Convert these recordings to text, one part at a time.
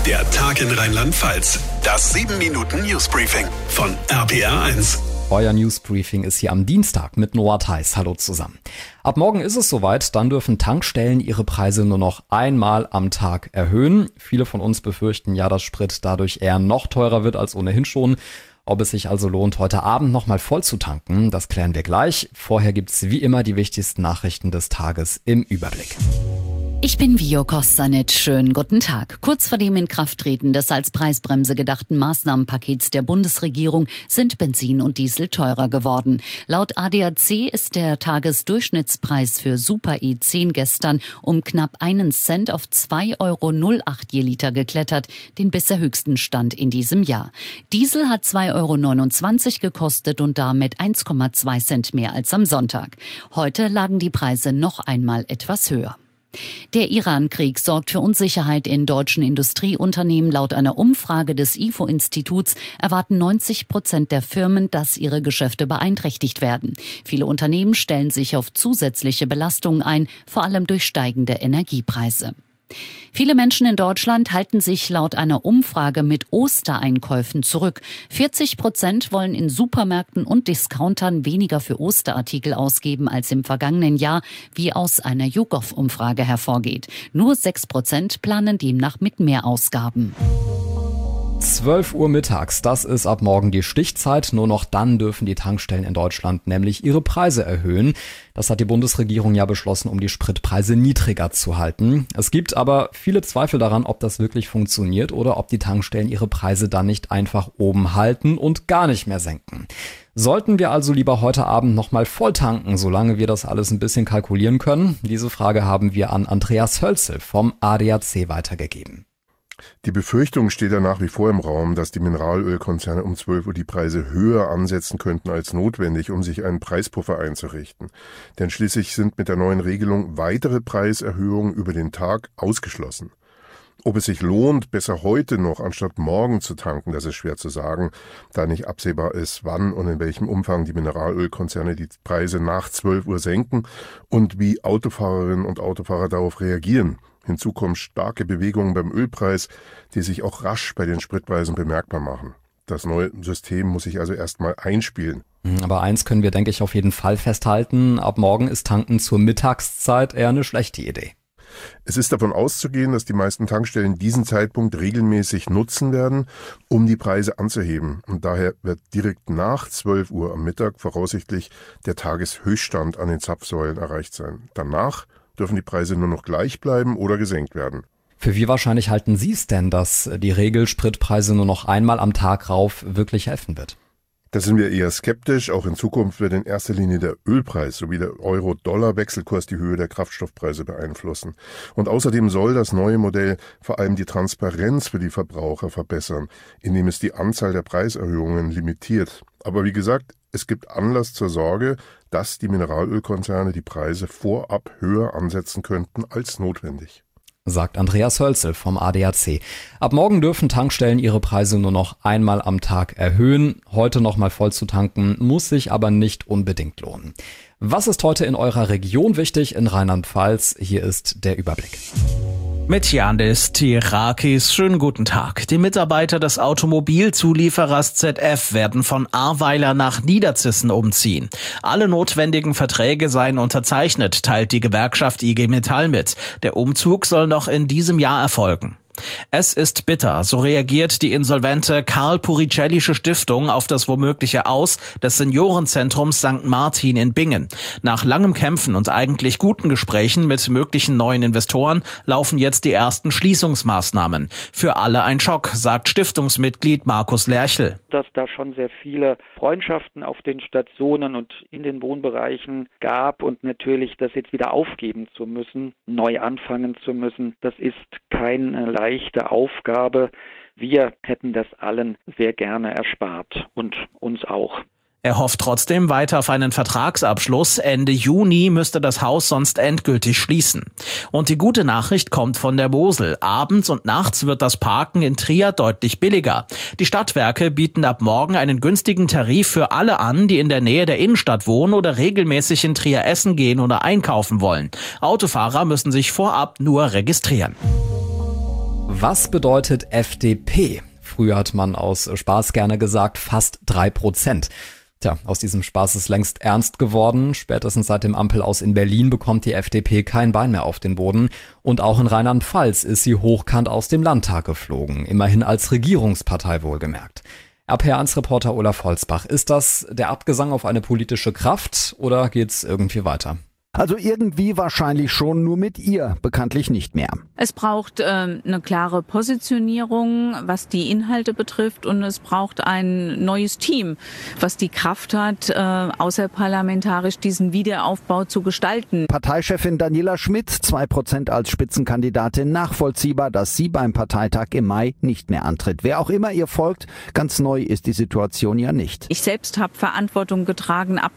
Der Tag in Rheinland-Pfalz. Das 7-Minuten-Newsbriefing von RPR1. Euer Newsbriefing ist hier am Dienstag mit Noah Theis. Hallo zusammen. Ab morgen ist es soweit, dann dürfen Tankstellen ihre Preise nur noch einmal am Tag erhöhen. Viele von uns befürchten ja, dass Sprit dadurch eher noch teurer wird als ohnehin schon. Ob es sich also lohnt, heute Abend nochmal voll zu tanken, das klären wir gleich. Vorher gibt's wie immer die wichtigsten Nachrichten des Tages im Überblick. Ich bin Vio Kostanic. Schönen guten Tag. Kurz vor dem Inkrafttreten des als Preisbremse gedachten Maßnahmenpakets der Bundesregierung sind Benzin und Diesel teurer geworden. Laut ADAC ist der Tagesdurchschnittspreis für Super E10 gestern um knapp 1 Cent auf 2,08 € je Liter geklettert, den bisher höchsten Stand in diesem Jahr. Diesel hat 2,29 € gekostet und damit 1,2 Cent mehr als am Sonntag. Heute lagen die Preise noch einmal etwas höher. Der Iran-Krieg sorgt für Unsicherheit in deutschen Industrieunternehmen. Laut einer Umfrage des IFO-Instituts erwarten 90% der Firmen, dass ihre Geschäfte beeinträchtigt werden. Viele Unternehmen stellen sich auf zusätzliche Belastungen ein, vor allem durch steigende Energiepreise. Viele Menschen in Deutschland halten sich laut einer Umfrage mit Ostereinkäufen zurück. 40% wollen in Supermärkten und Discountern weniger für Osterartikel ausgeben als im vergangenen Jahr, wie aus einer YouGov-Umfrage hervorgeht. Nur 6% planen demnach mit Mehrausgaben. 12 Uhr mittags, das ist ab morgen die Stichzeit. Nur noch dann dürfen die Tankstellen in Deutschland nämlich ihre Preise erhöhen. Das hat die Bundesregierung ja beschlossen, um die Spritpreise niedriger zu halten. Es gibt aber viele Zweifel daran, ob das wirklich funktioniert oder ob die Tankstellen ihre Preise dann nicht einfach oben halten und gar nicht mehr senken. Sollten wir also lieber heute Abend nochmal voll tanken, solange wir das alles ein bisschen kalkulieren können? Diese Frage haben wir an Andreas Hölzel vom ADAC weitergegeben. Die Befürchtung steht ja nach wie vor im Raum, dass die Mineralölkonzerne um 12 Uhr die Preise höher ansetzen könnten als notwendig, um sich einen Preispuffer einzurichten. Denn schließlich sind mit der neuen Regelung weitere Preiserhöhungen über den Tag ausgeschlossen. Ob es sich lohnt, besser heute noch anstatt morgen zu tanken, das ist schwer zu sagen, da nicht absehbar ist, wann und in welchem Umfang die Mineralölkonzerne die Preise nach 12 Uhr senken und wie Autofahrerinnen und Autofahrer darauf reagieren. Hinzu kommen starke Bewegungen beim Ölpreis, die sich auch rasch bei den Spritpreisen bemerkbar machen. Das neue System muss sich also erstmal einspielen. Aber eins können wir, denke ich, auf jeden Fall festhalten. Ab morgen ist Tanken zur Mittagszeit eher eine schlechte Idee. Es ist davon auszugehen, dass die meisten Tankstellen diesen Zeitpunkt regelmäßig nutzen werden, um die Preise anzuheben. Und daher wird direkt nach 12 Uhr am Mittag voraussichtlich der Tageshöchststand an den Zapfsäulen erreicht sein. Danach dürfen die Preise nur noch gleich bleiben oder gesenkt werden. Für wie wahrscheinlich halten Sie es denn, dass die Regel Spritpreise nur noch einmal am Tag rauf wirklich helfen wird? Da sind wir eher skeptisch. Auch in Zukunft wird in erster Linie der Ölpreis sowie der Euro-Dollar-Wechselkurs die Höhe der Kraftstoffpreise beeinflussen. Und außerdem soll das neue Modell vor allem die Transparenz für die Verbraucher verbessern, indem es die Anzahl der Preiserhöhungen limitiert. Aber wie gesagt, es gibt Anlass zur Sorge, dass die Mineralölkonzerne die Preise vorab höher ansetzen könnten als notwendig. Sagt Andreas Hölzel vom ADAC. Ab morgen dürfen Tankstellen ihre Preise nur noch einmal am Tag erhöhen. Heute nochmal voll zu tanken, muss sich aber nicht unbedingt lohnen. Was ist heute in eurer Region wichtig in Rheinland-Pfalz? Hier ist der Überblick. Mit Yandis Tirakis, schönen guten Tag. Die Mitarbeiter des Automobilzulieferers ZF werden von Ahrweiler nach Niederzissen umziehen. Alle notwendigen Verträge seien unterzeichnet, teilt die Gewerkschaft IG Metall mit. Der Umzug soll noch in diesem Jahr erfolgen. Es ist bitter, so reagiert die insolvente Karl-Puricellische Stiftung auf das womögliche Aus des Seniorenzentrums St. Martin in Bingen. Nach langem Kämpfen und eigentlich guten Gesprächen mit möglichen neuen Investoren laufen jetzt die ersten Schließungsmaßnahmen. Für alle ein Schock, sagt Stiftungsmitglied Markus Lerchel. Dass da schon sehr viele Freundschaften auf den Stationen und in den Wohnbereichen gab und natürlich das jetzt wieder aufgeben zu müssen, neu anfangen zu müssen, das ist keine leichte Aufgabe. Wir hätten das allen sehr gerne erspart und uns auch. Er hofft trotzdem weiter auf einen Vertragsabschluss. Ende Juni müsste das Haus sonst endgültig schließen. Und die gute Nachricht kommt von der Mosel. Abends und nachts wird das Parken in Trier deutlich billiger. Die Stadtwerke bieten ab morgen einen günstigen Tarif für alle an, die in der Nähe der Innenstadt wohnen oder regelmäßig in Trier essen gehen oder einkaufen wollen. Autofahrer müssen sich vorab nur registrieren. Was bedeutet FDP? Früher hat man aus Spaß gerne gesagt, fast 3%. Tja, aus diesem Spaß ist längst ernst geworden. Spätestens seit dem Ampelaus in Berlin bekommt die FDP kein Bein mehr auf den Boden. Und auch in Rheinland-Pfalz ist sie hochkant aus dem Landtag geflogen. Immerhin als Regierungspartei wohlgemerkt. RPA1-Reporter Olaf Holzbach, ist das der Abgesang auf eine politische Kraft oder geht's irgendwie weiter? Also irgendwie wahrscheinlich schon, nur mit ihr bekanntlich nicht mehr. Es braucht eine klare Positionierung, was die Inhalte betrifft, und es braucht ein neues Team, was die Kraft hat, außerparlamentarisch diesen Wiederaufbau zu gestalten. Parteichefin Daniela Schmidt, 2% als Spitzenkandidatin, nachvollziehbar, dass sie beim Parteitag im Mai nicht mehr antritt. Wer auch immer ihr folgt, ganz neu ist die Situation ja nicht. Ich selbst habe Verantwortung getragen ab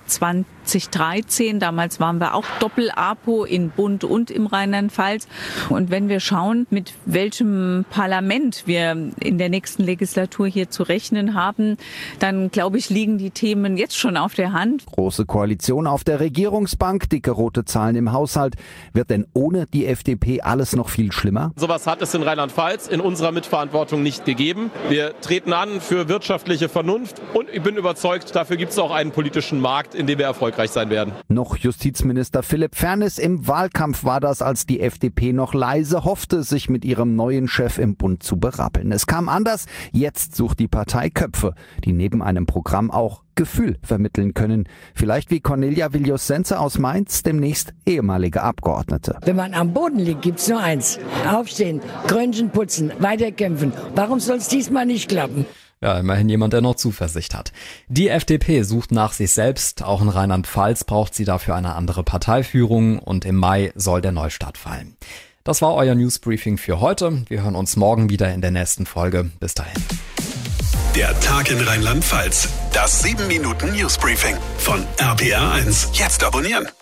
2013. Damals waren wir auch Doppel-APO in Bund und im Rheinland-Pfalz. Und wenn wir schauen, mit welchem Parlament wir in der nächsten Legislatur hier zu rechnen haben, dann glaube ich, liegen die Themen jetzt schon auf der Hand. Große Koalition auf der Regierungsbank, dicke rote Zahlen im Haushalt. Wird denn ohne die FDP alles noch viel schlimmer? Sowas hat es in Rheinland-Pfalz in unserer Mitverantwortung nicht gegeben. Wir treten an für wirtschaftliche Vernunft und ich bin überzeugt, dafür gibt es auch einen politischen Markt, in dem wir erfolgreich sein werden. Noch Justizminister Philipp Fernes im Wahlkampf war das, als die FDP noch leise hoffte, sich mit ihrem neuen Chef im Bund zu berappeln. Es kam anders. Jetzt sucht die Partei Köpfe, die neben einem Programm auch Gefühl vermitteln können. Vielleicht wie Cornelia Villius-Sense aus Mainz, demnächst ehemalige Abgeordnete. Wenn man am Boden liegt, gibt's nur eins. Aufstehen, Krönchen putzen, weiterkämpfen. Warum soll es diesmal nicht klappen? Ja, immerhin jemand, der noch Zuversicht hat. Die FDP sucht nach sich selbst. Auch in Rheinland-Pfalz braucht sie dafür eine andere Parteiführung. Und im Mai soll der Neustart fallen. Das war euer Newsbriefing für heute. Wir hören uns morgen wieder in der nächsten Folge. Bis dahin. Der Tag in Rheinland-Pfalz. Das 7-Minuten-Newsbriefing von RPA1. Jetzt abonnieren.